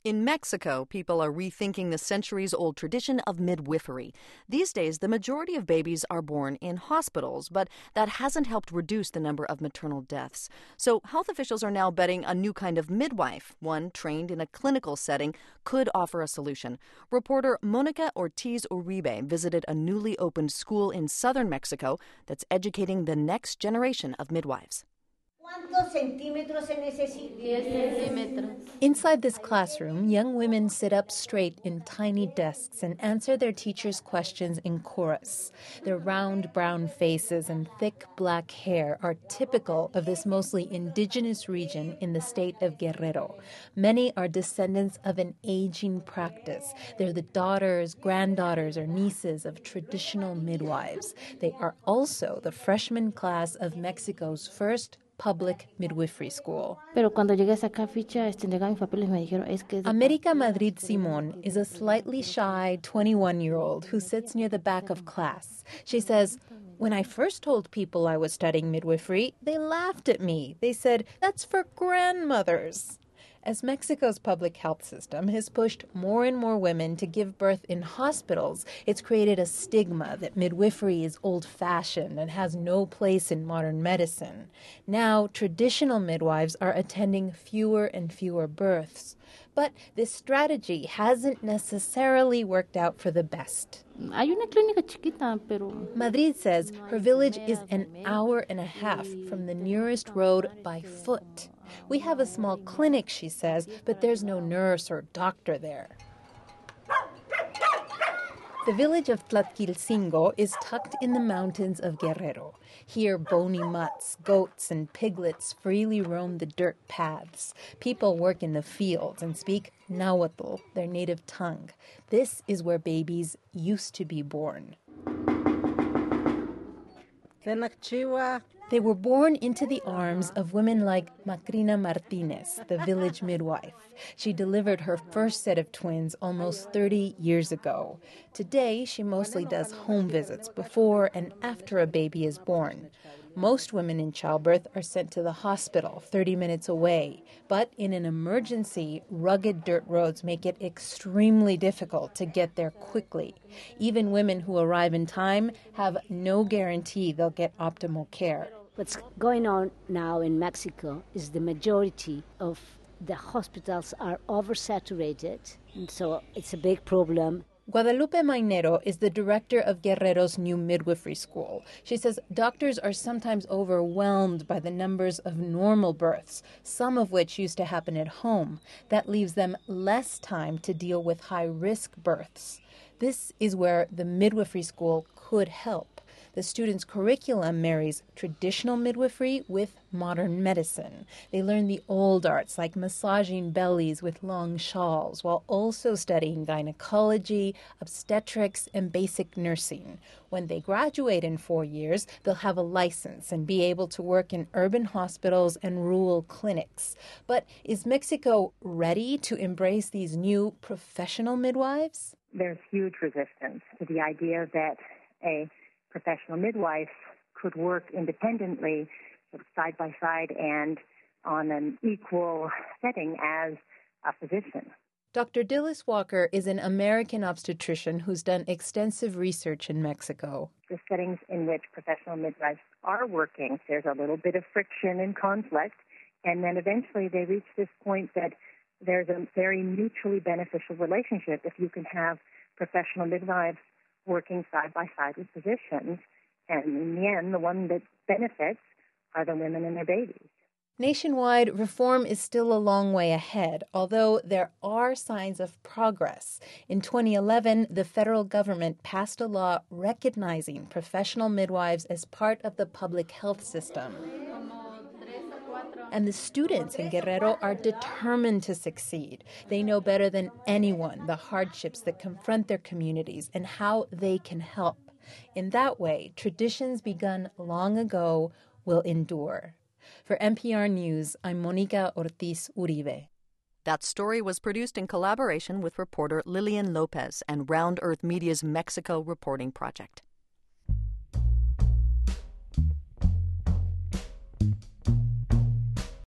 In Mexico, people are rethinking the centuries-old tradition of midwifery. These days, the majority of babies are born in hospitals, but that hasn't helped reduce the number of maternal deaths. So health officials are now betting a new kind of midwife, one trained in a clinical setting, could offer a solution. Reporter Monica Ortiz Uribe visited a newly opened school in southern Mexico that's educating the next generation of midwives. Inside this classroom, young women sit up straight in tiny desks and answer their teachers' questions in chorus. Their round brown faces and thick black hair are typical of this mostly indigenous region in the state of Guerrero. Many are descendants of an aging practice. They're the daughters, granddaughters, or nieces of traditional midwives. They are also the freshman class of Mexico's first public midwifery school. America Madrid Simon is a slightly shy 21-year-old who sits near the back of class. She says, "When I first told people I was studying midwifery, they laughed at me. They said, 'That's for grandmothers.'" As Mexico's public health system has pushed more and more women to give birth in hospitals, it's created a stigma that midwifery is old-fashioned and has no place in modern medicine. Now, traditional midwives are attending fewer and fewer births. But this strategy hasn't necessarily worked out for the best. Madrid says her village is an hour and a half from the nearest road by foot. We have a small clinic, she says, but there's no nurse or doctor there. The village of Tlaquilcingo is tucked in the mountains of Guerrero. Here, bony mutts, goats, and piglets freely roam the dirt paths. People work in the fields and speak Nahuatl, their native tongue. This is where babies used to be born. They were born into the arms of women like Macrina Martinez, the village midwife. She delivered her first set of twins almost 30 years ago. Today, she mostly does home visits before and after a baby is born. Most women in childbirth are sent to the hospital 30 minutes away. But in an emergency, rugged dirt roads make it extremely difficult to get there quickly. Even women who arrive in time have no guarantee they'll get optimal care. What's going on now in Mexico is the majority of the hospitals are oversaturated, and so it's a big problem. Guadalupe Mainero is the director of Guerrero's new midwifery school. She says doctors are sometimes overwhelmed by the numbers of normal births, some of which used to happen at home. That leaves them less time to deal with high-risk births. This is where the midwifery school could help. The students' curriculum marries traditional midwifery with modern medicine. They learn the old arts like massaging bellies with long shawls while also studying gynecology, obstetrics, and basic nursing. When they graduate in 4 years, they'll have a license and be able to work in urban hospitals and rural clinics. But is Mexico ready to embrace these new professional midwives? There's huge resistance to the idea that a professional midwife could work independently, sort of side by side and on an equal setting as a physician. Dr. Dilys Walker is an American obstetrician who's done extensive research in Mexico. The settings in which professional midwives are working, there's a little bit of friction and conflict, and then eventually they reach this point that there's a very mutually beneficial relationship if you can have professional midwives working side by side with physicians, and in the end, the one that benefits are the women and their babies. Nationwide, reform is still a long way ahead, although there are signs of progress. In 2011, the federal government passed a law recognizing professional midwives as part of the public health system. And the students in Guerrero are determined to succeed. They know better than anyone the hardships that confront their communities and how they can help. In that way, traditions begun long ago will endure. For NPR News, I'm Monica Ortiz Uribe. That story was produced in collaboration with reporter Lillian Lopez and Round Earth Media's Mexico Reporting Project.